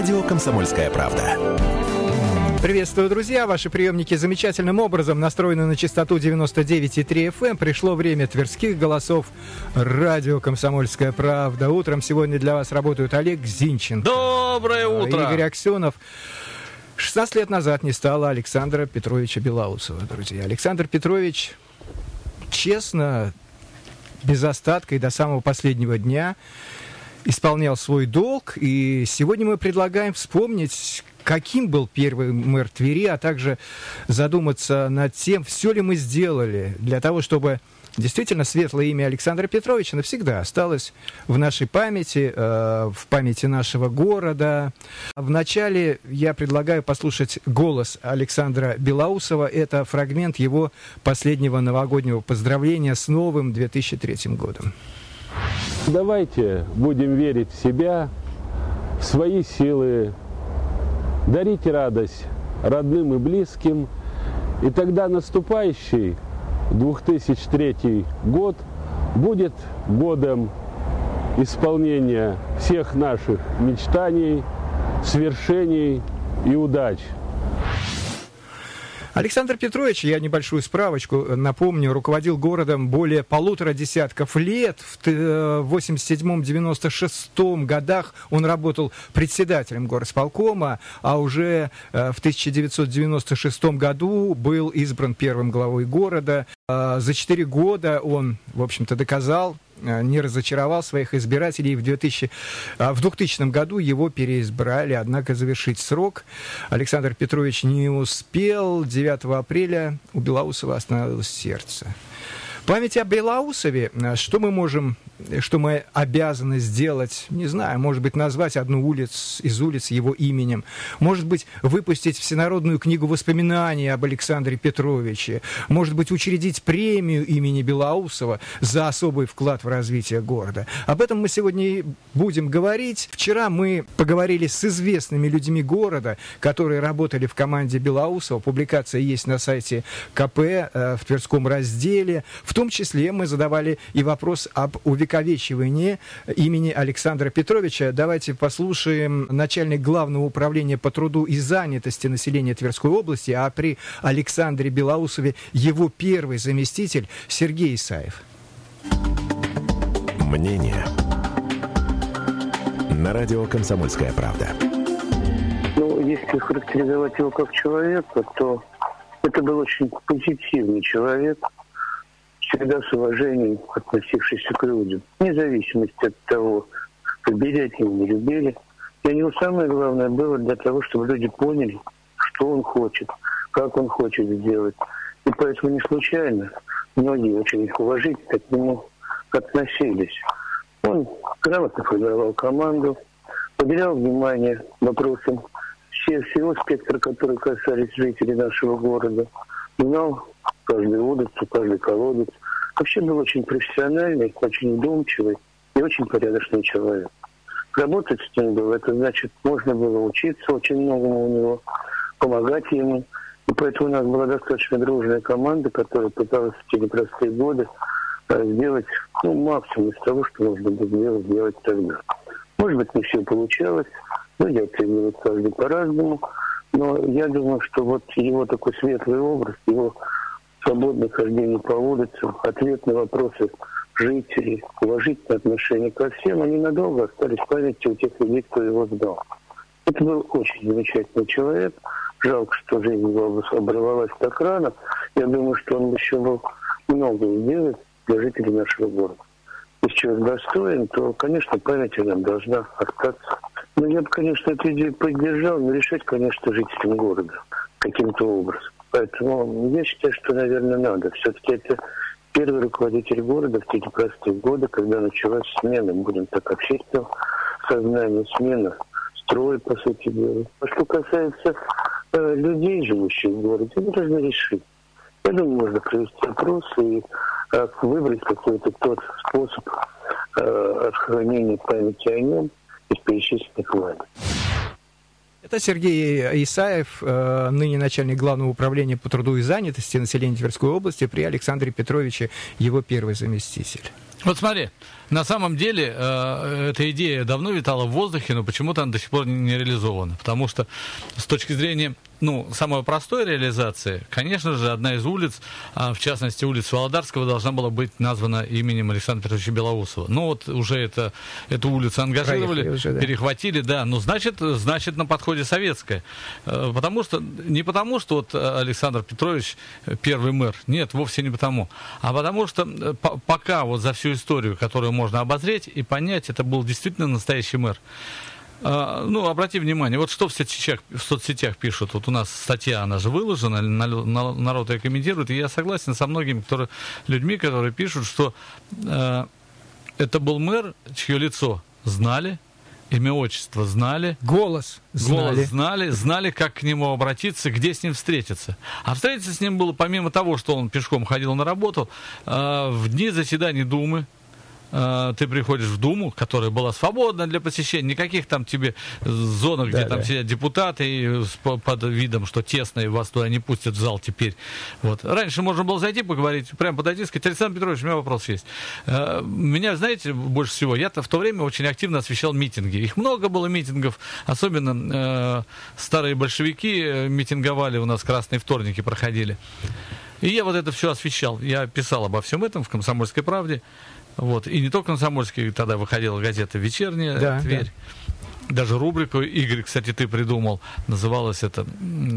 Радио «Комсомольская правда». Приветствую, друзья! Ваши приемники замечательным образом настроены на частоту 99,3 FM. Пришло время тверских голосов. Радио «Комсомольская правда». Утром сегодня для вас работают Олег Зинченко. Доброе утро! Игорь Аксенов. 16 лет назад не стало Александра Петровича Белоусова, друзья. Александр Петрович честно, без остатка и до самого последнего дня исполнял свой долг. И сегодня мы предлагаем вспомнить, каким был первый мэр Твери, а также задуматься над тем, все ли мы сделали для того, чтобы действительно светлое имя Александра Петровича навсегда осталось в нашей памяти, в памяти нашего города. Вначале я предлагаю послушать голос Александра Белоусова. Это фрагмент его последнего новогоднего поздравления с новым 2003 годом. Давайте будем верить в себя, в свои силы, дарите радость родным и близким, и тогда наступающий 2003 год будет годом исполнения всех наших мечтаний, свершений и удач. Александр Петрович, я небольшую справочку напомню, руководил городом более 1,5 десятков лет. В 87-96 годах он работал председателем горосполкома, а уже в 1996 году был избран первым главой города. За 4 года он, в общем-то, доказал, не разочаровал своих избирателей. В 2000 году его переизбрали, однако завершить срок Александр Петрович не успел. 9 апреля у Белоусова остановилось сердце. Память о Белоусове, что мы обязаны сделать, не знаю, может быть, назвать одну из улиц его именем, может быть, выпустить всенародную книгу воспоминаний об Александре Петровиче, может быть, учредить премию имени Белоусова за особый вклад в развитие города. Об этом мы сегодня и будем говорить. Вчера мы поговорили с известными людьми города, которые работали в команде Белоусова. Публикация есть на сайте КП в Тверском разделе. В том числе мы задавали и вопрос об увековечивании имени Александра Петровича. Давайте послушаем начальник Главного управления по труду и занятости населения Тверской области, а при Александре Белоусове его первый заместитель Сергей Исаев. Мнение на радио «Комсомольская правда». Если характеризовать его как человека, то это был очень позитивный человек, всегда с уважением относившийся к людям, вне зависимости от того, любили от него, не любили. Для него самое главное было для того, чтобы люди поняли, что он хочет, как он хочет сделать. И поэтому не случайно многие очень уважительно к нему относились. Он грамотно формировал команду, уделял внимание вопросам всего спектра, которые касались жителей нашего города, знал каждую улицу, каждый колодец. Вообще был очень профессиональный, очень вдумчивый и очень порядочный человек. Работать с ним было, это значит, можно было учиться очень многому у него, помогать ему. И поэтому у нас была достаточно дружная команда, которая пыталась в те непростые годы сделать максимум из того, что можно было сделать тогда. Может быть, не все получалось, люди оценивают каждый по-разному, но я думаю, что вот его такой светлый образ, его свободное хождение по улицам, ответ на вопросы жителей, уважительное отношение ко всем, они надолго остались в памяти у тех людей, кто его знал. Это был очень замечательный человек. Жалко, что жизнь его оборвалась так рано. Я думаю, что он еще мог многое сделать для жителей нашего города. Если человек достоин, то, конечно, память о нем должна остаться. Но я бы, конечно, эту идею поддержал, но решать, конечно, жителям города каким-то образом. Поэтому я считаю, что, наверное, надо. Все-таки это первый руководитель города в те непростые годы, когда началась смена, будем так, общественного сознания, смена строя, по сути дела. А что касается людей, живущих в городе, это нужно решить. Я думаю, можно провести опрос и выбрать какой-то тот способ хранения памяти о нем из перечисленных вами. Это Сергей Исаев, ныне начальник Главного управления по труду и занятости населения Тверской области, при Александре Петровиче его первый заместитель. Вот смотри, на самом деле эта идея давно витала в воздухе, но почему-то она до сих пор не реализована. Потому что с точки зрения самой простой реализации, конечно же, одна из улиц, в частности улица Володарского, должна была быть названа именем Александра Петровича Белоусова. Ну вот уже эту улицу ангажировали, уже, да. Перехватили, да. Ну значит на подходе советская. Не потому, что вот Александр Петрович первый мэр, нет, вовсе не потому. А потому что пока вот за всю историю, которую можно обозреть и понять, это был действительно настоящий мэр. Обрати внимание, вот что в соцсетях пишут. Вот у нас статья, она же выложена, народ ее комментирует, и я согласен со многими людьми, которые пишут, что это был мэр, чье лицо знали, имя, отчество знали, голос знали, как к нему обратиться, где с ним встретиться. А встретиться с ним было, помимо того, что он пешком ходил на работу, в дни заседаний Думы. Ты приходишь в Думу, которая была свободна для посещения, никаких там тебе зонах, где там сидят депутаты, и под видом, что тесно, и вас туда не пустят в зал теперь. Вот. Раньше можно было зайти, поговорить, прямо подойти, сказать: Александр Петрович, у меня вопрос есть. Меня, знаете, больше всего, я-то в то время очень активно освещал митинги. Их много было митингов, особенно старые большевики митинговали, у нас красные вторники проходили. И я вот это все освещал. Я писал обо всем этом в «Комсомольской правде». Вот. И не только «Комсомольский», тогда выходила газета «Вечерняя», «Тверь». Да. Даже рубрику, Игорь, кстати, ты придумал, называлась это,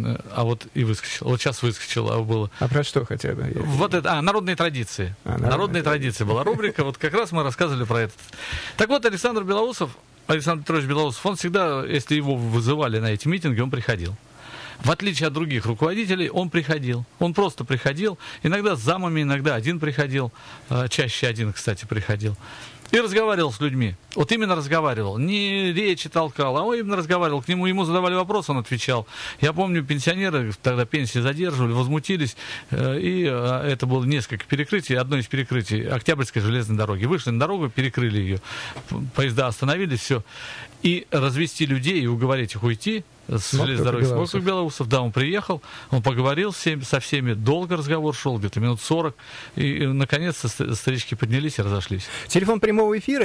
и выскочил. Вот сейчас выскочил, было. А про что хотя бы? Вот это, народные традиции. Народные традиции была рубрика, вот как раз мы рассказывали про это. Так вот, Александр Петрович Белоусов, он всегда, если его вызывали на эти митинги, он приходил. В отличие от других руководителей, он приходил. Он просто приходил. Иногда с замами, иногда один приходил. Чаще один, кстати, приходил. И разговаривал с людьми. Вот именно разговаривал. Не речи толкал, а он именно разговаривал. Ему задавали вопрос, он отвечал. Я помню, пенсионеры тогда пенсии задерживали, возмутились. И это было несколько перекрытий. Одно из перекрытий Октябрьской железной дороги. Вышли на дорогу, перекрыли ее. Поезда остановились, все. И развести людей и уговорить их уйти с железной дороги. Вокруг Белоусов, да, он приехал, он поговорил со всеми, долго разговор шел, где-то минут 40, и наконец-то старички поднялись и разошлись. Телефон прямого эфира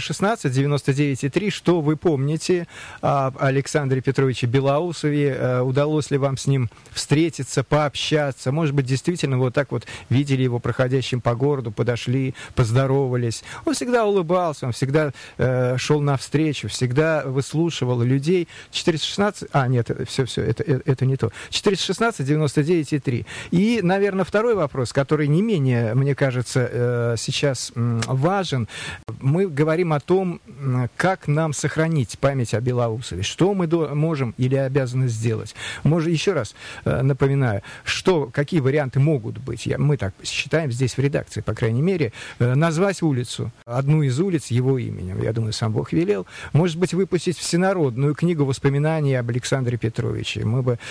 416-99-3. Что вы помните об Александре Петровиче Белоусове? Удалось ли вам с ним встретиться, пообщаться? Может быть, действительно, вот так вот видели его проходящим по городу, подошли, поздоровались. Он всегда улыбался, он всегда шел навстречу, всегда выслушивал людей. 416... нет, это не то. 416-99-3. И, наверное, второй вопрос, который не менее, мне кажется, сейчас важен. Мы говорим о том, как нам сохранить память о Белоусове. Что мы можем или обязаны сделать. Еще раз напоминаю, какие варианты могут быть. Мы так считаем здесь в редакции, по крайней мере, назвать улицу, одну из улиц его именем. Я думаю, сам Бог велел. Может быть, выпустить всенародную книгу воспоминаний об Александре Петровиче. Мы бы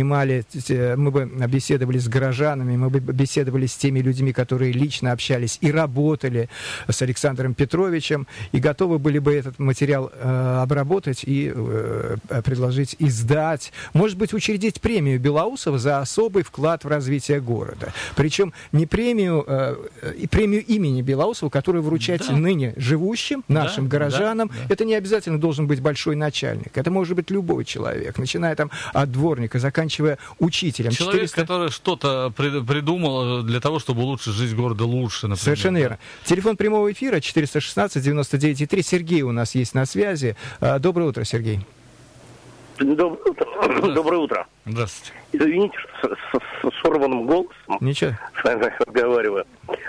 беседовали с горожанами, мы бы беседовали с теми людьми, которые лично общались и работали с Александром Петровичем, и готовы были бы этот материал обработать и предложить издать. Может быть, учредить премию Белоусова за особый вклад в развитие города. Причем не премию имени Белоусова, которую вручать ныне живущим, нашим горожанам. Это не обязательно должен быть большой начальник. Это может быть любой человек, начиная там от дворника, заканчивая учителем. Человек, который что-то придумал для того, чтобы улучшить жизнь города лучше, например. Совершенно верно. Телефон прямого эфира 416-99-3. Сергей у нас есть на связи. Доброе утро, Сергей. Доброе утро. Здравствуйте. Извините, с сорванным голосом. Ничего. С вами разговариваю.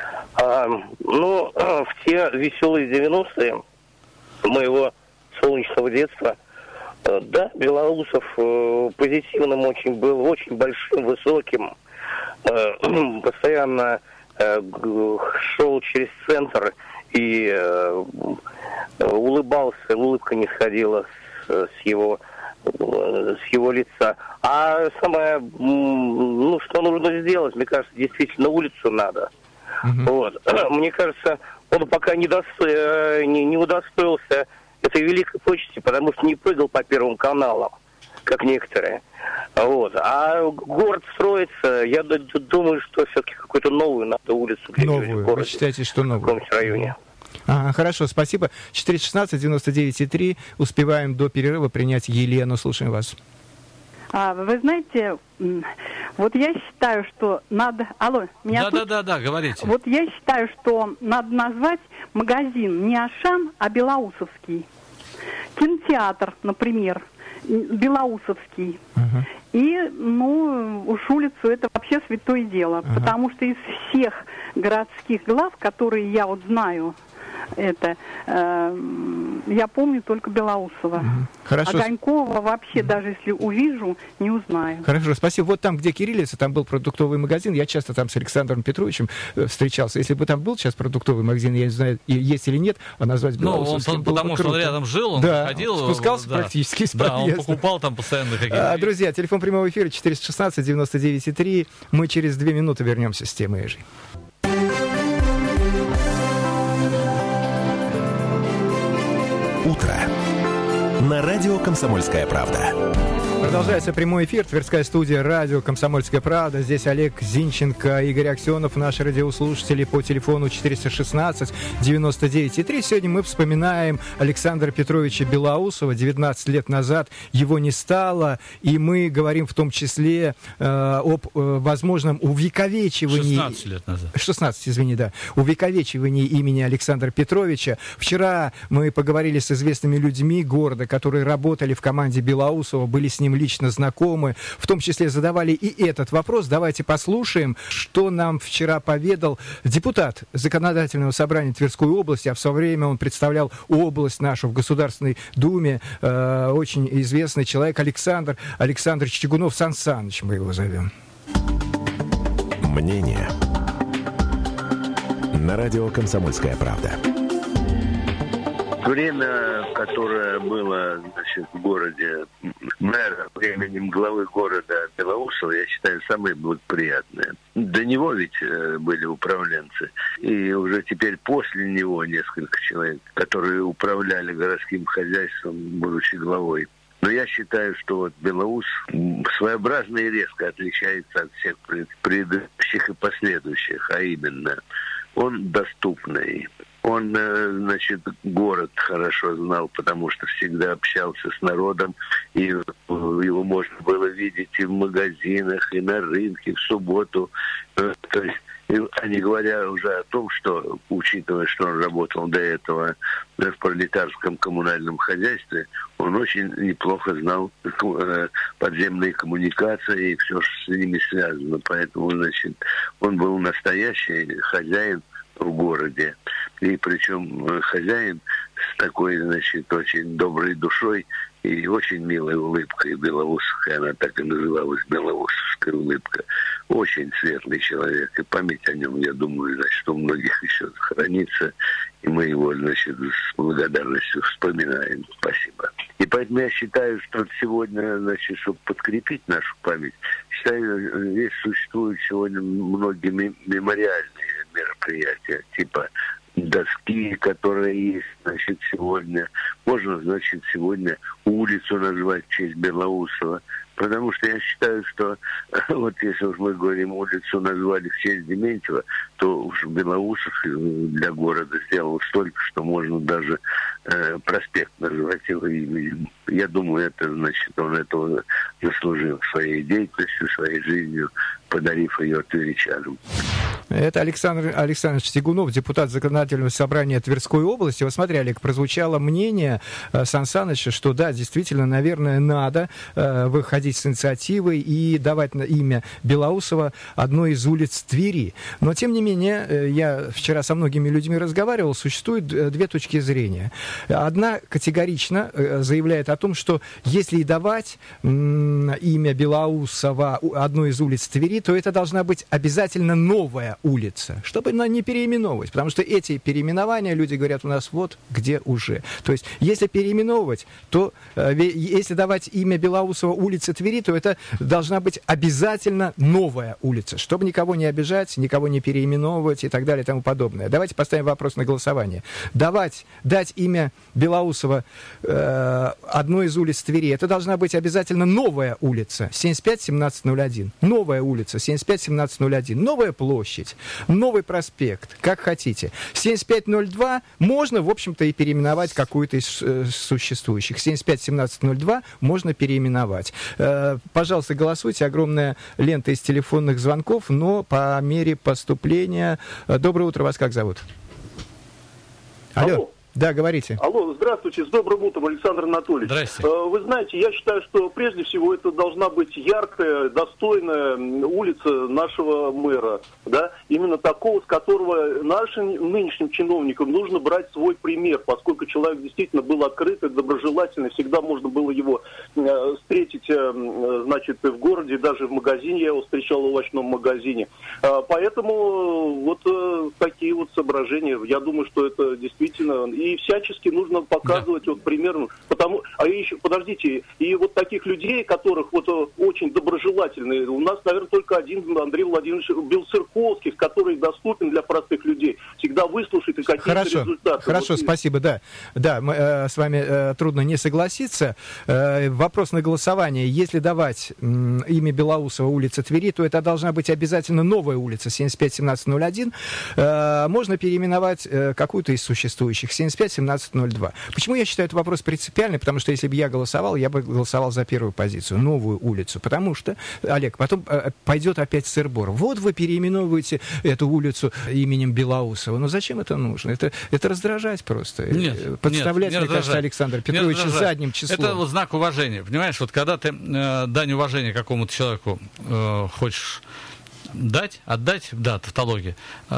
В те веселые 90-е моего солнечного детства, да, Белоусов позитивным очень был, очень большим, высоким, постоянно шел через центр и улыбался, улыбка не сходила с его лица. А самое, что нужно сделать, мне кажется, действительно улицу надо. Вот. Мне кажется, он пока не удостоился этой великой почести, потому что не прыгал по первым каналам, как некоторые. Вот. А город строится, я думаю, что все-таки какую-то новую надо улицу. Новую, вы считаете, что новую? В каком-то районе. Ага, хорошо, спасибо. 416-99-3. Успеваем до перерыва принять Елену. Слушаем вас. Вы знаете, вот я считаю, что надо... Алло, меня слышите? Да, говорите. Вот я считаю, что надо назвать магазин не Ашан, а Белоусовский. Кинотеатр, например, Белоусовский. И, уж улицу это вообще святое дело. Потому что из всех городских глав, которые я вот знаю, я помню только Белоусова. Хорошо. А Ганькова вообще, даже если увижу, не узнаю. Хорошо, спасибо. Вот там, где кириллица, там был продуктовый магазин. Я часто там с Александром Петровичем встречался. Если бы там был сейчас продуктовый магазин, я не знаю, есть или нет, а назвать Белоусовским было потому бы что круто. он рядом жил, он ходил. Спускался практически из подъезда. Да, он покупал там постоянно какие-то... Друзья, телефон прямого эфира 416-99-3. Мы через 2 минуты вернемся с темой Эжи. Утро. На радио «Комсомольская правда». Продолжается прямой эфир. Тверская студия радио «Комсомольская правда». Здесь Олег Зинченко, Игорь Аксенов, наши радиослушатели по телефону 416-99-3. Сегодня мы вспоминаем Александра Петровича Белоусова. 19 лет назад его не стало. И мы говорим в том числе об возможном увековечивании... 16 лет назад. 16, извини, да. Увековечивании имени Александра Петровича. Вчера мы поговорили с известными людьми города, которые работали в команде Белоусова, были с ним лично знакомы, в том числе задавали и этот вопрос. Давайте послушаем, что нам вчера поведал депутат Законодательного собрания Тверской области, а в свое время он представлял область нашу в Государственной Думе, очень известный человек Александр Чигунов. Сан Саныч мы его зовем. Мнение на радио «Комсомольская правда». Время, которое было, в городе мэра, временем главы города Белоусова, я считаю, самое благоприятное. До него ведь были управленцы, и уже теперь после него несколько человек, которые управляли городским хозяйством, будучи главой. Но я считаю, что вот Белоус своеобразно и резко отличается от всех предыдущих и последующих, а именно он доступный. Он, город хорошо знал, потому что всегда общался с народом, и его можно было видеть и в магазинах, и на рынке, в субботу. То есть, а не говоря уже о том, что, учитывая, что он работал до этого в пролетарском коммунальном хозяйстве, он очень неплохо знал подземные коммуникации и все, что с ними связано. Поэтому, он был настоящий хозяин в городе. И причем хозяин с такой, очень доброй душой и очень милой улыбкой белоусовской, она так и называлась, белоусовская улыбка. Очень светлый человек, и память о нем, я думаю, у многих еще хранится, и мы его, с благодарностью вспоминаем. Спасибо. И поэтому я считаю, что сегодня, чтобы подкрепить нашу память, считаю, здесь существуют сегодня многие мемориальные мероприятия, типа доски, которые есть, сегодня. Можно, сегодня улицу назвать в честь Белоусова. Потому что я считаю, что вот если уж мы говорим, улицу назвали в честь Дементьева, то уж Белоусов для города сделал столько, что можно даже проспект называть его именем. Я думаю, это он этого заслужил своей деятельностью, своей жизнью, подарив ее тверичанам. Это Александр Александрович Чигунов, депутат Законодательного собрания Тверской области. Вот смотри, Олег, прозвучало мнение Сан Саныча, что да, действительно, наверное, надо выходить с инициативой и давать на имя Белоусова одной из улиц Твери. Но, тем не менее, я вчера со многими людьми разговаривал, существует две точки зрения. Одна категорично заявляет о том, что если и давать имя Белоусова одной из улиц Твери, то это должна быть обязательно новая улица, чтобы она не переименовывать. Потому что эти переименования, люди говорят, у нас вот где уже. То есть, если переименовывать, то если давать имя Белоусова улице Твери, то это должна быть обязательно новая улица, чтобы никого не обижать, никого не переименовывать и так далее и тому подобное. Давайте поставим вопрос на голосование. Дать имя Белоусова одной из улиц Твери, это должна быть обязательно новая улица 75-17-01. Новая улица 75-17-01. Новая площадь, новый проспект, как хотите. 75-02 можно, в общем-то, и переименовать какую-то из существующих. 75-17-02 можно переименовать. Пожалуйста, голосуйте. Огромная лента из телефонных звонков, но по мере поступления... Доброе утро, вас как зовут? Алло. Да, говорите. Алло, здравствуйте, с добрым утром, Александр Анатольевич. Здрасте. Вы знаете, я считаю, что прежде всего это должна быть яркая, достойная улица нашего мэра, да, именно такого, с которого нашим нынешним чиновникам нужно брать свой пример, поскольку человек действительно был открытый, доброжелательный, всегда можно было его встретить, значит, в городе, даже в магазине, я его встречал в овощном магазине. Поэтому вот такие вот соображения, я думаю, что это действительно... И всячески нужно показывать вот примерно, подождите, и вот таких людей, которых вот очень доброжелательные, у нас, наверное, только один Андрей Владимирович Белцерковский, который доступен для простых людей, всегда выслушает и какие-то результаты. Хорошо, вот, спасибо, да, с вами трудно не согласиться. Вопрос на голосование. Если давать имя Белоусова улица Твери, то это должна быть обязательно новая улица 75-17-01. Можно переименовать какую-то из существующих 75-17-02. Почему я считаю этот вопрос принципиальный? Потому что если бы я бы голосовал за первую позицию, новую улицу. Потому что, Олег, потом пойдет опять сыр-бор. Вот вы переименовываете эту улицу именем Белоусова. Но зачем это нужно? Это раздражать просто. Подставлять, мне кажется, Александра Петровича задним числом. Это вот знак уважения. Понимаешь, вот когда ты дань уважения какому-то человеку хочешь отдать, тавтология,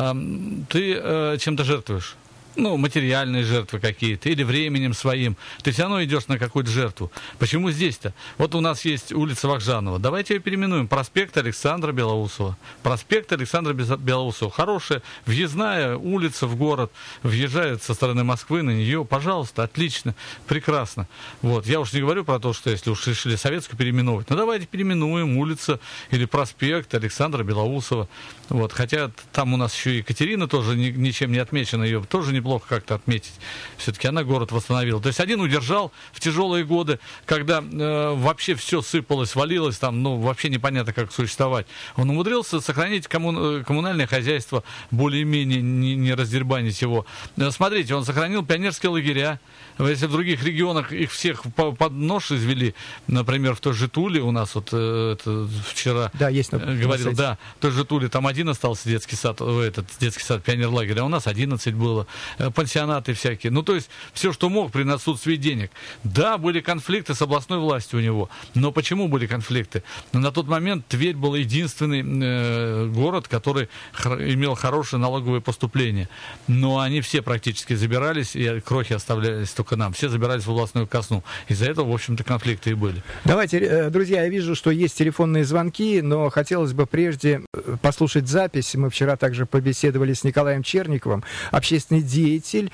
ты чем-то жертвуешь. Материальные жертвы какие-то, или временем своим. Ты все равно идешь на какую-то жертву. Почему здесь-то? Вот у нас есть улица Вахжанова. Давайте ее переименуем. Проспект Александра Белоусова. Проспект Александра Белоусова. Хорошая въездная улица в город. Въезжают со стороны Москвы на нее. Пожалуйста, отлично, прекрасно. Вот. Я уж не говорю про то, что если уж решили советскую переименовать, давайте переименуем улицу или проспект Александра Белоусова. Вот. Хотя там у нас еще Екатерина тоже ничем не отмечена, ее тоже неплохо как-то отметить. Все-таки она город восстановила. То есть один удержал в тяжелые годы, когда вообще все сыпалось, валилось, там, вообще непонятно, как существовать. Он умудрился сохранить коммунальное хозяйство, более-менее не раздербанить его. Смотрите, он сохранил пионерские лагеря. Если в других регионах их всех под нож извели, например, в той же Туле у нас вот вчера говорил, в той же Туле там один остался детский сад, пионерлагерь, а у нас 11 было. Пансионаты всякие. То есть все, что мог при отсутствии денег. Да, были конфликты с областной властью у него. Но почему были конфликты? На тот момент Тверь был единственный город, который имел хорошее налоговое поступление. Но они все практически забирались, и крохи оставлялись только нам. Все забирались в областную казну. Из-за этого, в общем-то, конфликты и были. Давайте, друзья, я вижу, что есть телефонные звонки, но хотелось бы прежде послушать запись. Мы вчера также побеседовали с Николаем Черниковым, общественный деятель,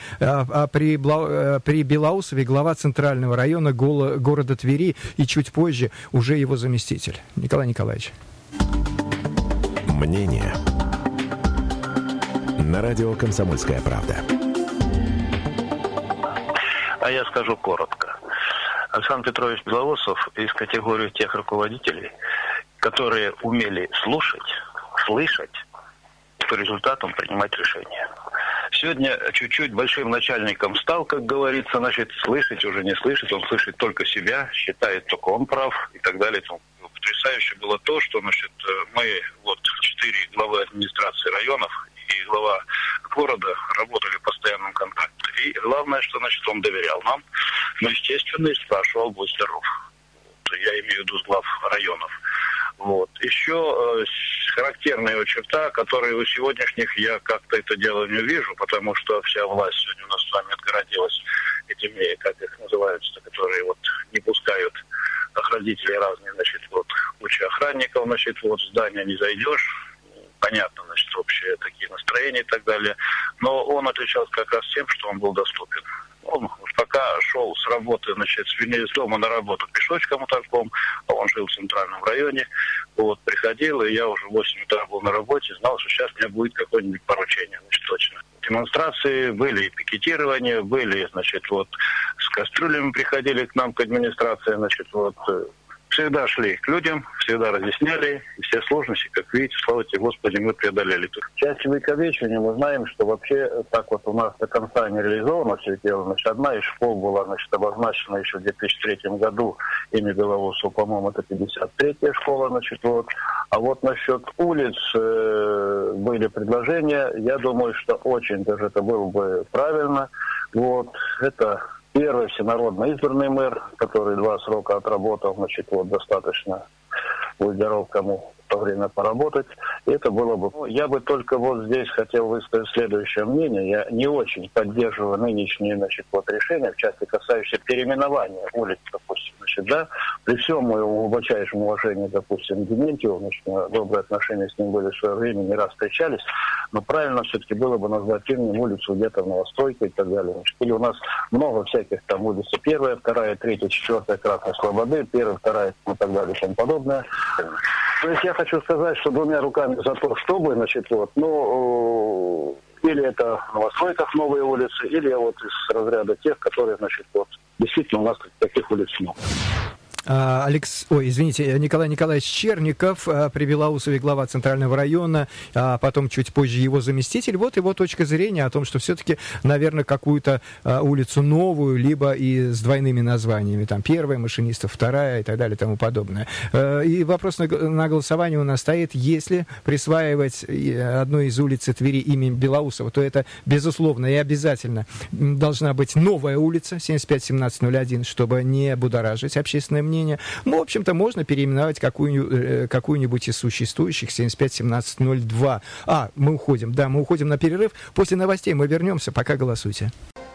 при Белоусове глава Центрального района города Твери, и чуть позже уже его заместитель. Николай Николаевич. Мнение на радио «Комсомольская правда». А я скажу коротко. Александр Петрович Белоусов из категории тех руководителей, которые умели слушать, слышать, по результатам принимать решения. Сегодня чуть-чуть большим начальником стал, как говорится, слышать уже не слышит, он слышит только себя, считает только он прав и так далее. Потрясающе было то, что, мы 4 главы администрации районов и глава города работали в постоянном контакте. И главное, что, он доверял нам, но, естественно, и спрашивал, будь здоров. Я имею в виду с глав районов. Еще характерная его черта, которой у сегодняшних я как-то это дело не вижу, потому что вся власть сегодня у нас с вами отгородилась этими, как их называются, которые не пускают охранителей разные, куча охранников, в здание не зайдешь, понятно, значит, общие такие настроения и так далее. Но он отличался как раз тем, что он был доступен. Он пока шел с работы, значит, с дома на работу пешочком таком, а он жил в центральном районе, вот, приходил, и я уже в 8 утра был на работе, знал, что сейчас у меня будет какое-нибудь поручение, значит, точно. Демонстрации были, и пикетирования были, значит, вот, с кастрюлями приходили к нам, к администрации, значит, вот, всегда шли к людям, всегда разъясняли, и все сложности, как видите, слава тебе, Господи, мы преодолели. В части увековечения мы знаем, что вообще так вот у нас до конца не реализовано все дело. Значит, одна из школ была, значит, обозначена еще в 2003 году имя Белоусова, по-моему, это 53-я школа, значит, вот. А вот насчет улиц были предложения, я думаю, что очень даже это было бы правильно. Вот, это... Первый всенародно избранный мэр, который 2 срока отработал, значит, вот достаточно, будь здоров, кому в то время поработать. И это было бы... Я бы только вот здесь хотел высказать следующее мнение. Я не очень поддерживаю нынешние, значит, вот решения, в части касающиеся переименования улиц, допустим, значит, да. При всем моем глубочайшем уважении, допустим, Дементьеву, значит, добрые отношения с ним были в свое время, не раз встречались, но правильно все-таки было бы назвать именем улицу где-то в Новостройке и так далее. Значит, или у нас много всяких там улиц, 1, 2, 3, 4 Красной Слободы, 1, 2 и так далее и тому подобное. То есть я хочу сказать, что 2 руками за то, чтобы, значит, вот, ну, или это в Новостройках новые улицы, или вот из разряда тех, которые, значит, вот, действительно у нас таких улиц много. Николай Николаевич Черников, при Белоусове глава Центрального района, а потом чуть позже его заместитель. Вот его точка зрения о том, что все-таки, наверное, какую-то улицу новую, либо и с двойными названиями, там, 1-я, Машинистов, 2-я и так далее и тому подобное. И вопрос на голосование у нас стоит: если присваивать одной из улиц Твери имя Белоусова, то это, безусловно, и обязательно должна быть новая улица 75-17-01, чтобы не будоражить общественное мнение. Ну, в общем-то, можно переименовать какую-нибудь из существующих 75-17-02. Мы уходим на перерыв. После новостей мы вернемся. Пока голосуйте.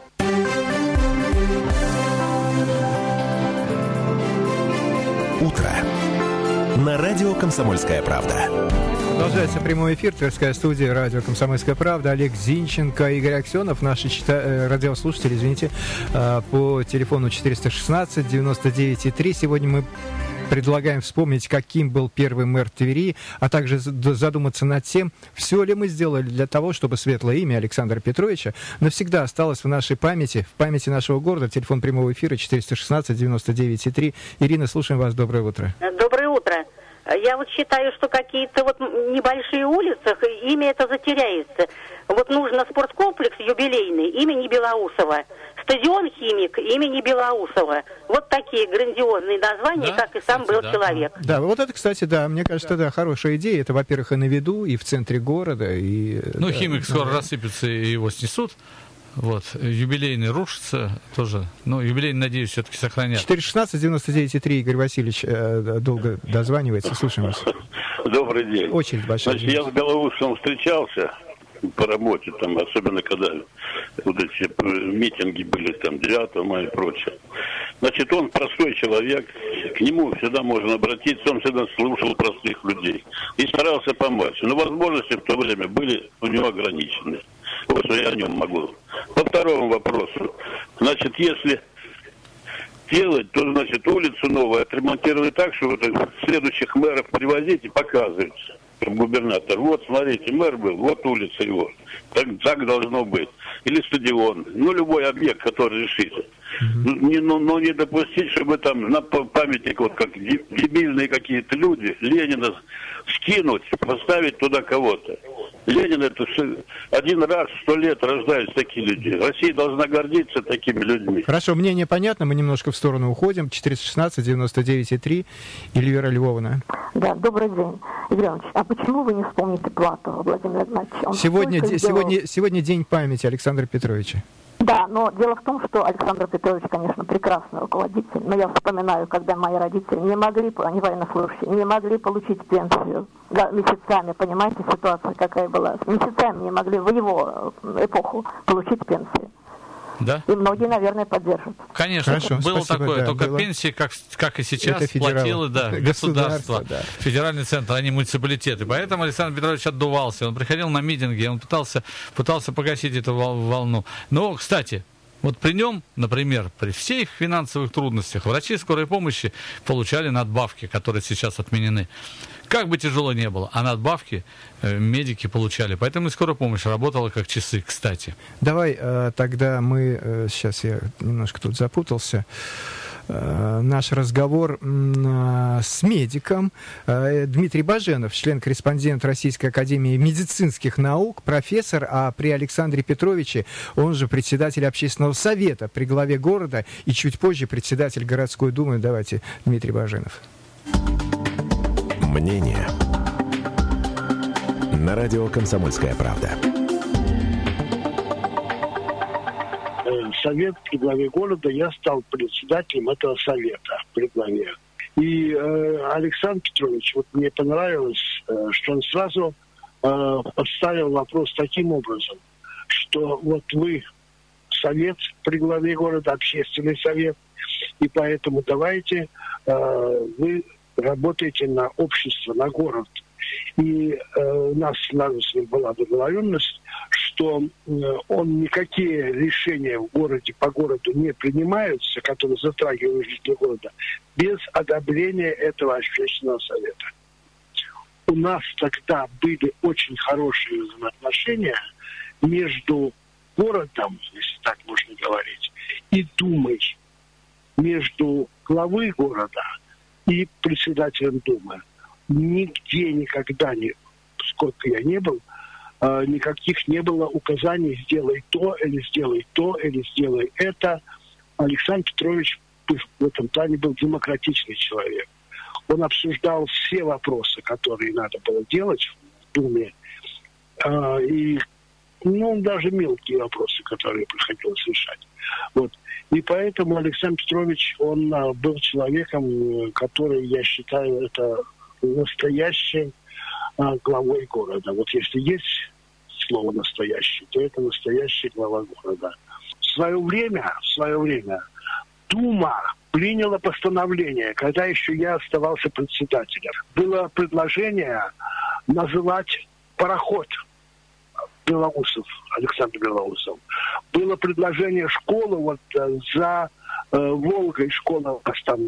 Утро. На радио «Комсомольская правда». Продолжается прямой эфир, Тверская студия, радио «Комсомольская правда». Олег Зинченко, Игорь Аксенов, наши радиослушатели, по телефону 416-99-3. Сегодня мы предлагаем вспомнить, каким был первый мэр Твери, а также задуматься над тем, все ли мы сделали для того, чтобы светлое имя Александра Петровича навсегда осталось в нашей памяти, в памяти нашего города. Телефон прямого эфира 416-99-3. Ирина, слушаем вас. Доброе утро. Доброе утро. Я вот считаю, что какие-то вот небольшие улицы, имя это затеряется. Вот нужно спорткомплекс юбилейный имени Белоусова, стадион «Химик» имени Белоусова. Вот такие грандиозные названия, да, как и сам был человек. Да, вот это, кстати, да, мне кажется, да, хорошая идея. Это, во-первых, и на виду, и в центре города. И, ну, да, «Химик» скоро рассыпется, и его снесут. Вот, юбилейный рушится тоже. Но юбилейный, надеюсь, все-таки сохранят. 416-99-3, Игорь Васильевич долго дозванивается. Слушаем вас. Добрый день. Очередь большая. Значит, я с Белоусовым встречался по работе, там, особенно когда вот эти митинги были, там, 9 мая и прочее. Значит, он простой человек, к нему всегда можно обратиться, он всегда слушал простых людей и старался помочь. Но возможности в то время были у него ограничены. Вот что я о нем могу. По второму вопросу. Значит, если делать, то, значит, улицу новую отремонтировать так, что вот следующих мэров привозить и показывать, как губернатор. Вот, смотрите, мэр был, вот улица его. Так должно быть. Или стадион. Ну, любой объект, который решится. Но не допустить, чтобы там на памятник, вот как дебильные какие-то люди, Ленина скинуть, поставить туда кого-то. Ленин это один раз в 100 лет рождаются такие люди. Россия должна гордиться такими людьми. Хорошо, мнение понятно, мы немножко в сторону уходим. 416-99-3, Эльвира Львовна. Да, добрый день. Игорь Иванович, а почему вы не вспомните Платова Владимира Игнатьевича? Сегодня день памяти Александра Петровича. Да, но дело в том, что Александр Петрович, конечно, прекрасный руководитель, но я вспоминаю, когда мои родители не могли, они военнослужащие, не могли получить пенсию месяцами, понимаете, ситуация какая была, месяцами не могли в его эпоху получить пенсию. Да? И многие, наверное, поддержат. Конечно, Хорошо, было спасибо, такое, да, только было. пенсии, как и сейчас, Это платило государство, да. федеральный центр, а не муниципалитеты. Поэтому Александр Петрович отдувался, он приходил на митинги, он пытался погасить эту волну. Но, кстати, вот при нем, например, при всех финансовых трудностях врачи скорой помощи получали надбавки, которые сейчас отменены. Как бы тяжело не было, а надбавки медики получали. Поэтому и скорая помощь работала как часы, кстати. Давай тогда мы... Сейчас я немножко тут запутался. Наш разговор с медиком. Дмитрий Баженов, член-корреспондент Российской академии медицинских наук, профессор, а при Александре Петровиче, он же председатель общественного совета при главе города и чуть позже председатель городской думы. Давайте, Дмитрий Баженов. Мнение на радио «Комсомольская правда». Совет при главе города, я стал председателем этого совета при главе. И Александр Петрович, вот мне понравилось, что он сразу поставил вопрос таким образом, что вот вы совет при главе города, общественный совет, и поэтому давайте вы работаете на общество, на город. И у нас с ним была договоренность, что никакие решения в городе по городу не принимаются, которые затрагивают жителей города, без одобрения этого общественного совета. У нас тогда были очень хорошие взаимоотношения между городом, если так можно говорить, и думой, между главой города и председателем думы. Нигде никогда, сколько я не был, никаких не было указаний «сделай то», или «сделай то», или «сделай это». Александр Петрович в этом плане был демократичный человек. Он обсуждал все вопросы, которые надо было делать в Думе, и даже мелкие вопросы, которые приходилось решать. Вот. И поэтому Александр Петрович, он был человеком, который, я считаю, это настоящим главой города. Вот если есть слово «настоящий», то это настоящий глава города. В свое время Дума приняла постановление, когда еще я оставался председателем. Было предложение называть пароход Белоусов, Александр Белоусов. Было предложение школы вот за Волгой, школа там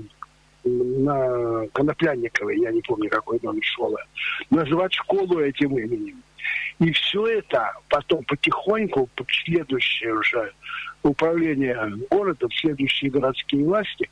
на Коноплянниковой, я не помню, какой номер школы, называть школу этим именем. И все это потом потихоньку, следующее уже управление городом, следующие городские власти.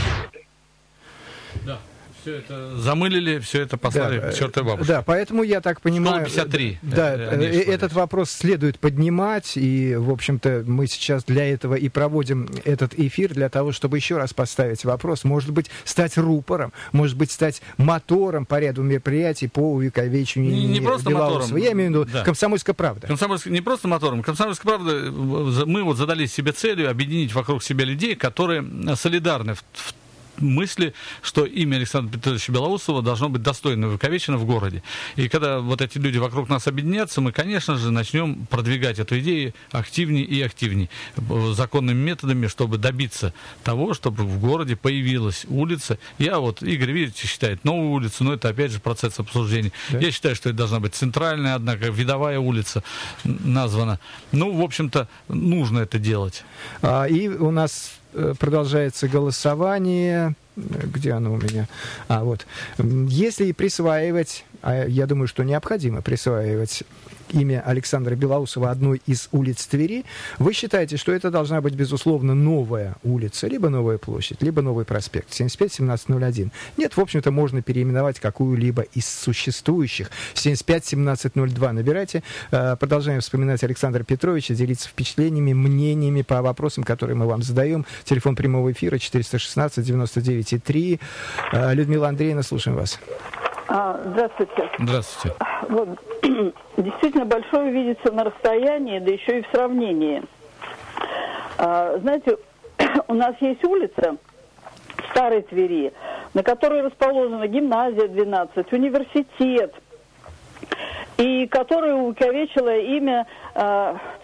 Да. Все это замылили, все это послали к чертовой бабушке. Да, поэтому я так понимаю... 53. Да, этот вопрос следует поднимать, и, в общем-то, мы сейчас для этого и проводим этот эфир, для того, чтобы еще раз поставить вопрос, может быть, стать рупором, может быть, стать мотором по ряду мероприятий по увековечению не просто мотором. Я имею в виду «Комсомольская правда». Не просто мотором. «Комсомольская правда», мы вот задались себе целью объединить вокруг себя людей, которые солидарны в мысли, что имя Александра Петровича Белоусова должно быть достойно увековечено в городе. И когда вот эти люди вокруг нас объединятся, мы, конечно же, начнем продвигать эту идею активнее и активнее, законными методами, чтобы добиться того, чтобы в городе появилась улица. Игорь Викторович считает новую улицу, но это, опять же, процесс обсуждения. Да. Я считаю, что это должна быть центральная, однако, видовая улица названа. В общем-то, нужно это делать. И у нас продолжается голосование. Где оно у меня? Вот. Если присваивать, я думаю, что необходимо присваивать имя Александра Белоусова одной из улиц Твери, вы считаете, что это должна быть, безусловно, новая улица, либо новая площадь, либо новый проспект, 75-17-01. Нет, в общем-то, можно переименовать какую-либо из существующих. 75-17-02 набирайте. Продолжаем вспоминать Александра Петровича, делиться впечатлениями, мнениями по вопросам, которые мы вам задаем. Телефон прямого эфира 416-99-3. Людмила Андреевна, слушаем вас. Здравствуйте. Здравствуйте. Вот, действительно, большое видится на расстоянии, да еще и в сравнении. Знаете, у нас есть улица в Старой Твери, на которой расположена гимназия 12, университет, и которая увековечила имя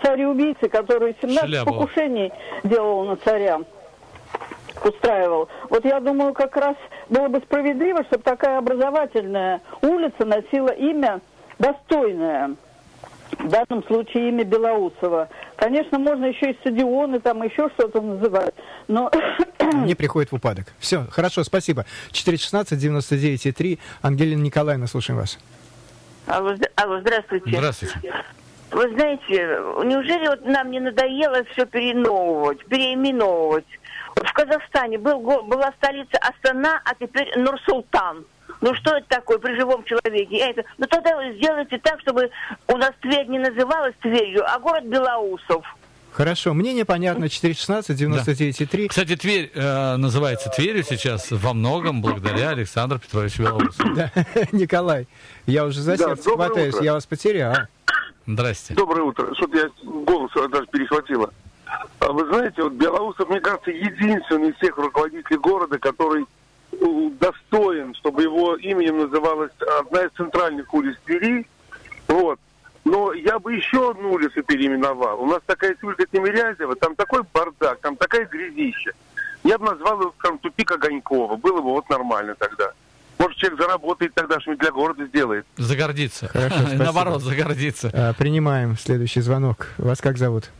цареубийцы, который 17 Шелябова. покушений делал на царя, устраивал. Вот я думаю, как раз было бы справедливо, чтобы такая образовательная улица носила имя достойное. В данном случае имя Белоусова. Конечно, можно еще и стадионы, там еще что-то называть, но... Не приходит в упадок. Все, хорошо, спасибо. 416-99-3. Ангелина Николаевна, слушаем вас. Алло, здравствуйте. Здравствуйте. Вы знаете, неужели вот нам не надоело все переименовывать? Вот в Казахстане была столица Астана, а теперь Нур-Султан. Ну что это такое при живом человеке? Ну тогда сделайте так, чтобы у нас Тверь не называлась Тверью, а город Белоусов. Хорошо, мнение понятно. 416-99-3. Да. Кстати, Тверь называется Тверью сейчас во многом благодаря Александру Петровичу Белоусову. Да, Николай, я уже за сердце хватаюсь, я вас потерял. Здрасте. Доброе утро. Что-то я голос даже перехватила. Вы знаете, вот Белоусов, мне кажется, единственный из всех руководителей города, который достоин, чтобы его именем называлась одна из центральных улиц Твери. Вот. Но я бы еще одну улицу переименовал. У нас такая улица Тимирязева, там такой бардак, там такая грязища. Я бы назвал его там тупик Огонькова. Было бы вот нормально тогда. Может, человек заработает тогда, что-нибудь для города сделает. Загордится. Хорошо, наоборот, загордится. Принимаем следующий звонок. Вас как зовут?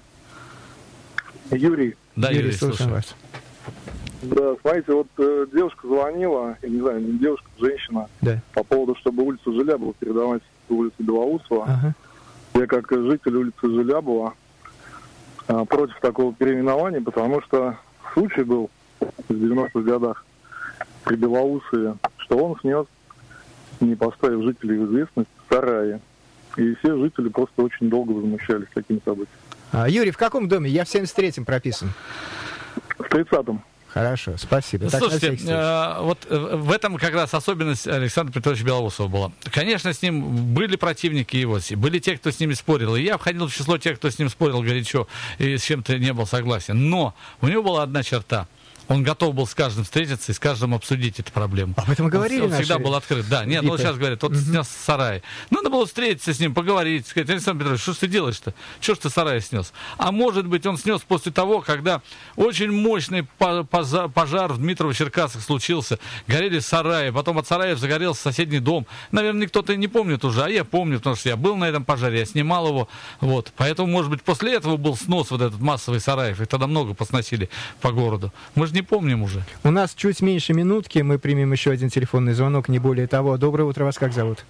Юрий. Да, Юрий, слушаем вас. Да, смотрите, вот девушка звонила, я не знаю, не девушка, женщина, да, по поводу, чтобы улицу Желябова передавать в улицу Белоусова. Ага. Я как житель улицы Желябова против такого переименования, потому что случай был в 90-х годах при Белоусове, что он снес, не поставив жителей в известность, сараи. И все жители просто очень долго возмущались таким событием. Юрий, в каком доме? Я в 73-м прописан. В 30-м. Хорошо, спасибо. Ну, слушайте, вот в этом как раз особенность Александра Петровича Белоусова была. Конечно, с ним были противники его, были те, кто с ними спорил. И я входил в число тех, кто с ним спорил горячо и с чем-то не был согласен. Но у него была одна черта. Он готов был с каждым встретиться и с каждым обсудить эту проблему. Об этом говорили Он всегда был открыт. Да, нет, ну сейчас говорят, вот снес сарай. Надо было встретиться с ним, поговорить, сказать: Александр Петрович, что ж ты делаешь-то? Что ж ты сарай снес? А может быть, он снес после того, когда очень мощный пожар в Дмитрово-Черкассах случился, горели сараи, потом от сараев загорелся соседний дом. Наверное, кто-то не помнит уже, а я помню, потому что я был на этом пожаре, я снимал его. Вот. Поэтому, может быть, после этого был снос вот этот массовый сараев. Их тогда много посносили по городу. Мы же не помним уже. У нас чуть меньше минутки, мы примем еще один телефонный звонок, не более того. Доброе утро, вас как зовут?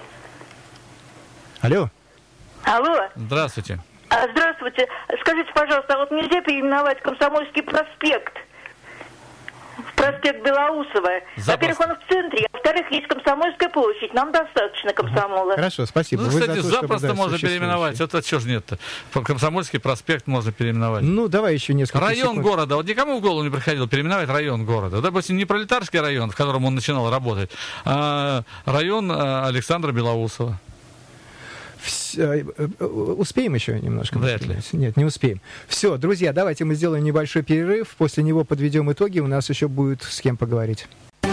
Алло. Алло. Здравствуйте. Здравствуйте. Скажите, пожалуйста, а вот нельзя переименовать Комсомольский проспект в проспект Белоусова? Во-первых, он в центре, а во-вторых, есть Комсомольская площадь. Нам достаточно Комсомола. Хорошо, спасибо. Ну, кстати, запросто можно переименовать. Это что ж нет-то? Комсомольский проспект можно переименовать. Ну, давай еще несколько Район секунд. города. Вот никому в голову не приходило переименовать район города. Допустим, не Пролетарский район, в котором он начинал работать, а район Александра Белоусова. Успеем еще немножко? Вряд ли. Нет, не успеем. Все, друзья, давайте мы сделаем небольшой перерыв. После него подведем итоги. У нас еще будет с кем поговорить.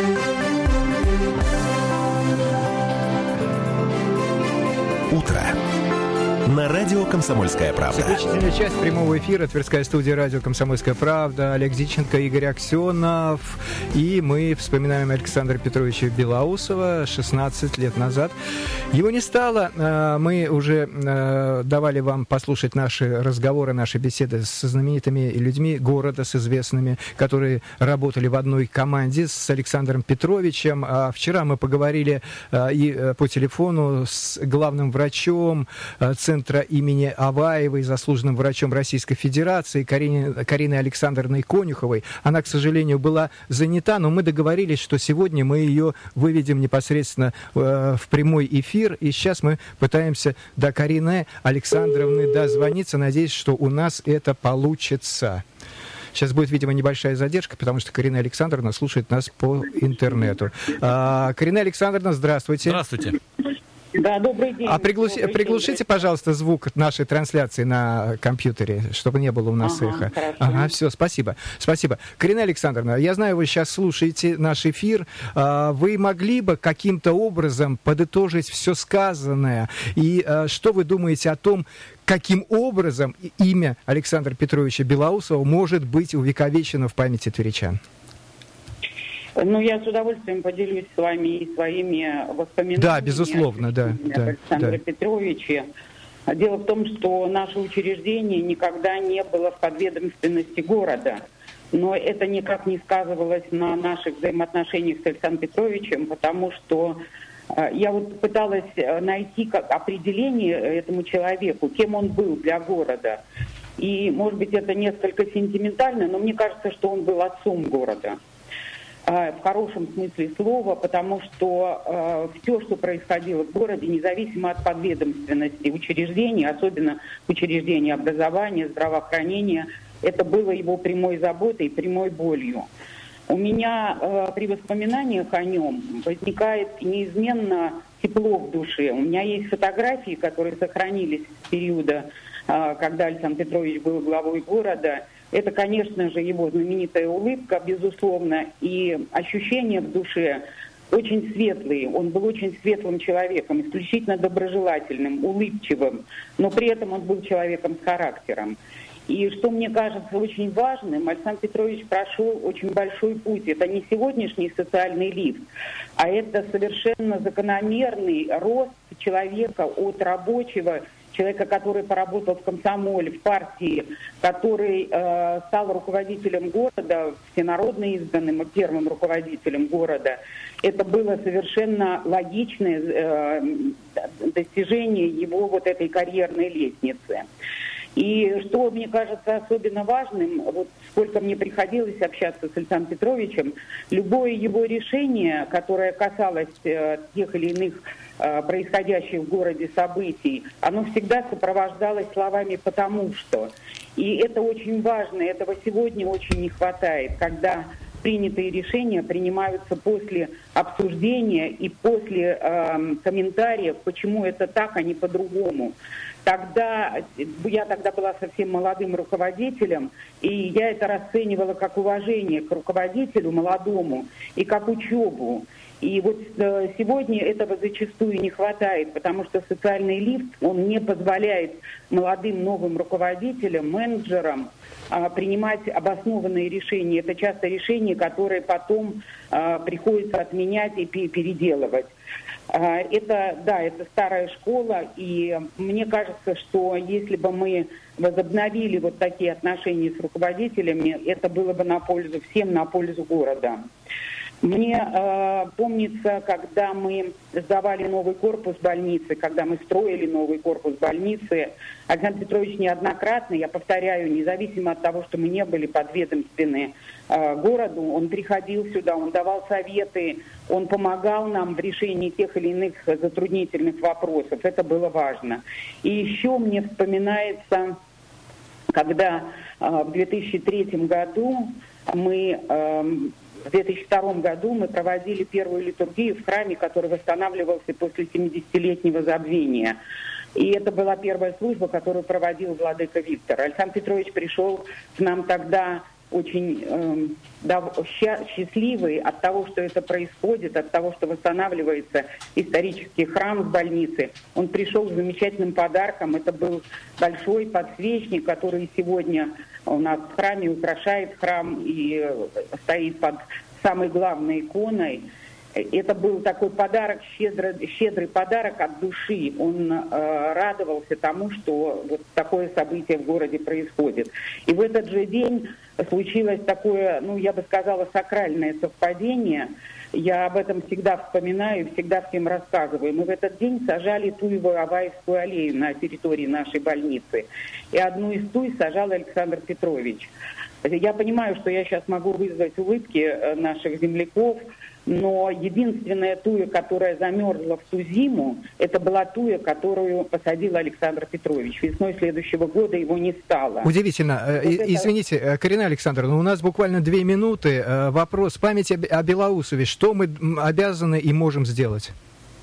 Утро. На радио «Комсомольская правда». Заключительная часть прямого эфира. Тверская студия радио «Комсомольская правда». Олег Зиченко, Игорь Аксенов. И мы вспоминаем Александра Петровича Белоусова 16 лет назад. Его не стало. Мы уже давали вам послушать наши разговоры, наши беседы со знаменитыми людьми города, с известными, которые работали в одной команде с Александром Петровичем. А вчера мы поговорили и по телефону с главным врачом Центра имени Аваевой, заслуженным врачом Российской Федерации, Кариной Александровной Конюховой. Она, к сожалению, была занята, но мы договорились, что сегодня мы ее выведем непосредственно в прямой эфир. И сейчас мы пытаемся до Карины Александровны дозвониться. Надеюсь, что у нас это получится. Сейчас будет, видимо, небольшая задержка, потому что Карина Александровна слушает нас по интернету. Карина Александровна, здравствуйте. Здравствуйте. Да, добрый день. Приглушите, пожалуйста, звук нашей трансляции на компьютере, чтобы не было у нас эхо. Хорошо. Ага, все, спасибо. Спасибо. Карина Александровна, я знаю, вы сейчас слушаете наш эфир. Вы могли бы каким-то образом подытожить все сказанное? И что вы думаете о том, каким образом имя Александра Петровича Белоусова может быть увековечено в памяти тверичан? Ну, я с удовольствием поделюсь с вами и своими воспоминаниями. Да, безусловно, да. Александра Петровича. Дело в том, что наше учреждение никогда не было в подведомственности города. Но это никак не сказывалось на наших взаимоотношениях с Александром Петровичем, потому что я вот пыталась найти определение этому человеку, кем он был для города. И, может быть, это несколько сентиментально, но мне кажется, что он был отцом города. В хорошем смысле слова, потому что все, что происходило в городе, независимо от подведомственности учреждений, особенно учреждений образования, здравоохранения, это было его прямой заботой, прямой болью. У меня при воспоминаниях о нем возникает неизменно тепло в душе. У меня есть фотографии, которые сохранились с периода, когда Александр Петрович был главой города. Это, конечно же, его знаменитая улыбка, безусловно, и ощущения в душе очень светлые. Он был очень светлым человеком, исключительно доброжелательным, улыбчивым, но при этом он был человеком с характером. И что мне кажется очень важным, Александр Петрович прошел очень большой путь. Это не сегодняшний социальный лифт, а это совершенно закономерный рост человека от рабочего, человека, который поработал в комсомоле, в партии, который стал руководителем города, всенародно избранным, первым руководителем города. Это было совершенно логичное достижение его вот этой карьерной лестницы. И что мне кажется особенно важным, вот сколько мне приходилось общаться с Александром Петровичем, любое его решение, которое касалось тех или иных происходящих в городе событий, оно всегда сопровождалось словами «потому что». И это очень важно, этого сегодня очень не хватает, когда принятые решения принимаются после обсуждения и после комментариев, почему это так, а не по-другому. Я тогда была совсем молодым руководителем, и я это расценивала как уважение к руководителю молодому и как учебу. И вот сегодня этого зачастую не хватает, потому что социальный лифт, он не позволяет молодым новым руководителям, менеджерам принимать обоснованные решения. Это часто решения, которые потом приходится отменять и переделывать. Это старая школа, и мне кажется, что если бы мы возобновили вот такие отношения с руководителями, это было бы на пользу всем, на пользу города. Мне помнится, когда мы сдавали новый корпус больницы, когда мы строили новый корпус больницы, Александр Петрович неоднократно, я повторяю, независимо от того, что мы не были подведомственны городу, он приходил сюда, он давал советы, он помогал нам в решении тех или иных затруднительных вопросов. Это было важно. И еще мне вспоминается, когда в 2003 году в 2002 году мы проводили первую литургию в храме, который восстанавливался после 70-летнего забвения. И это была первая служба, которую проводил владыка Виктор. Александр Петрович пришел к нам тогда очень счастливый от того, что это происходит, от того, что восстанавливается исторический храм в больнице. Он пришел с замечательным подарком. Это был большой подсвечник, который сегодня у нас в храме украшает храм и стоит под самой главной иконой. Это был такой подарок, щедрый подарок от души. Он радовался тому, что вот такое событие в городе происходит. И в этот же день случилось такое, я бы сказала, сакральное совпадение. Я об этом всегда вспоминаю, всегда всем рассказываю. Мы в этот день сажали туевую Аваевскую аллею на территории нашей больницы. И одну из туй сажал Александр Петрович. Я понимаю, что я сейчас могу вызвать улыбки наших земляков, но единственная туя, которая замерзла в ту зиму, это была туя, которую посадил Александр Петрович. Весной следующего года его не стало. Удивительно. Извините, Карина Александровна, у нас буквально 2 минуты. Вопрос. Память о Белоусове. Что мы обязаны и можем сделать?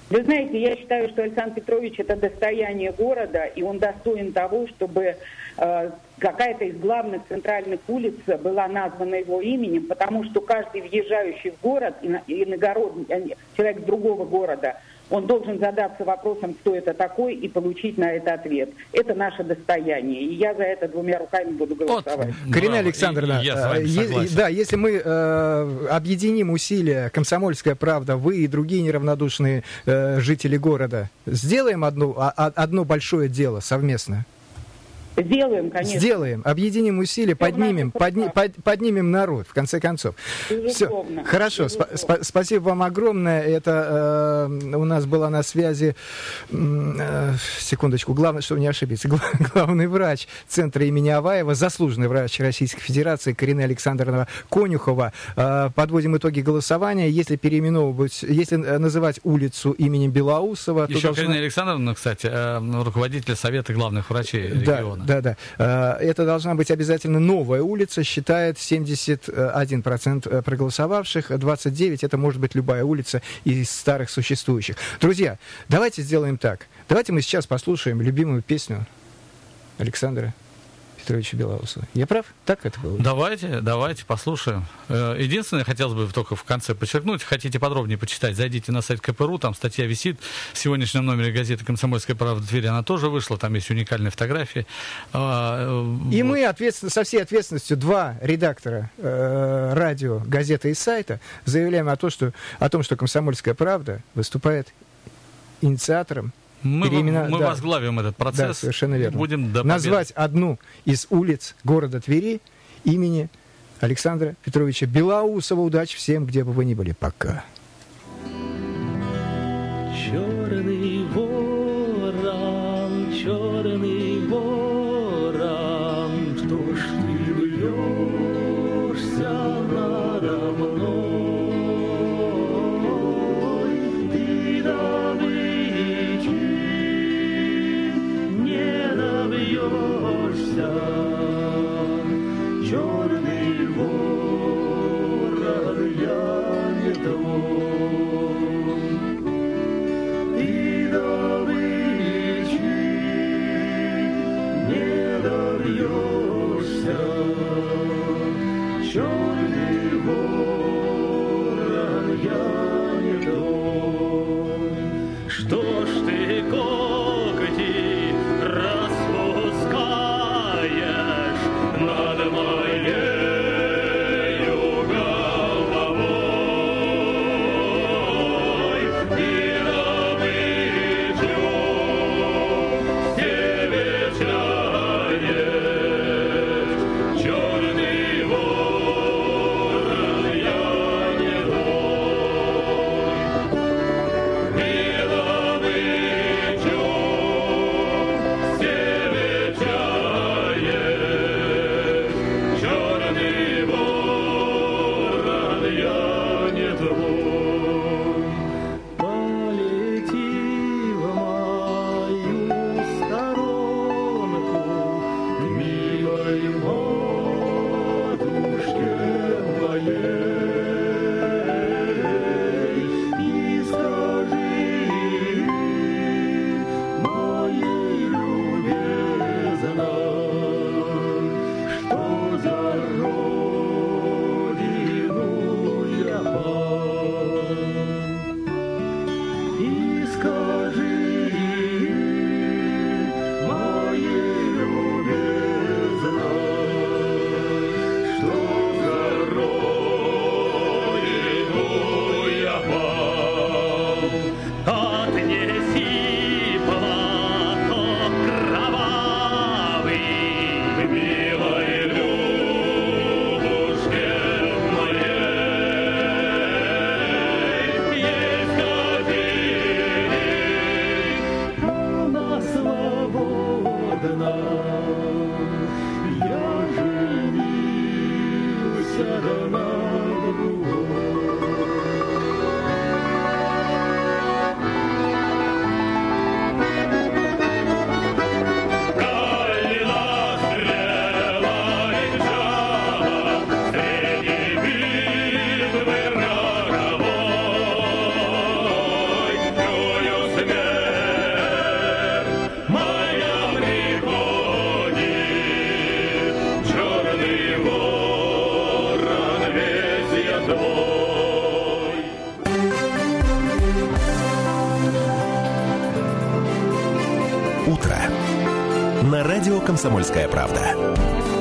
Вы знаете, я считаю, что Александр Петрович – это достояние города, и он достоин того, чтобы какая-то из главных центральных улиц была названа его именем, потому что каждый въезжающий в город, иногородний, человек другого города, он должен задаться вопросом, кто это такой, и получить на это ответ. Это наше достояние, и я за это двумя руками буду голосовать. Карина Александровна, если мы объединим усилия «Комсомольская правда», вы и другие неравнодушные жители города, сделаем одно большое дело совместно? Сделаем, конечно. Сделаем, объединим усилия, поднимем народ, в конце концов. Все. Хорошо, спасибо вам огромное. Это у нас была на связи, секундочку, главное, чтобы не ошибиться, главный врач Центра имени Аваева, заслуженный врач Российской Федерации Карина Александровна Конюхова. Подводим итоги голосования. Если переименовывать, если называть улицу именем Белоусова... Еще Карина Александровна, кстати, руководитель Совета главных врачей региона. Да. Это должна быть обязательно новая улица, считает 71% проголосовавших, 29% это может быть любая улица из старых существующих. Друзья, давайте сделаем так. Давайте мы сейчас послушаем любимую песню Александра Петровича Белоусова. Я прав? Так это было? Давайте послушаем. Единственное, хотелось бы только в конце подчеркнуть, хотите подробнее почитать, зайдите на сайт КПРУ, там статья висит в сегодняшнем номере газеты «Комсомольская правда» в Твери, она тоже вышла, там есть уникальные фотографии. И мы со всей ответственностью, два редактора радио, газеты и сайта, заявляем о том, что «Комсомольская правда» выступает инициатором. Мы возглавим этот процесс. Да, совершенно верно. Будем назвать одну из улиц города Твери имени Александра Петровича Белоусова. Удачи всем, где бы вы ни были. Пока. Черный ворон, что ж ты бьешься надо мной? Ты добычи не добьешься, черный ворон, я не твой. Ты добычи не добьешься, черный ворон, я не твой. Что ж ты когти распускаешь над моею головой? И добычу тебе чаешь, черный ворон, я не твой. И добычу утро» на радио «Комсомольская правда.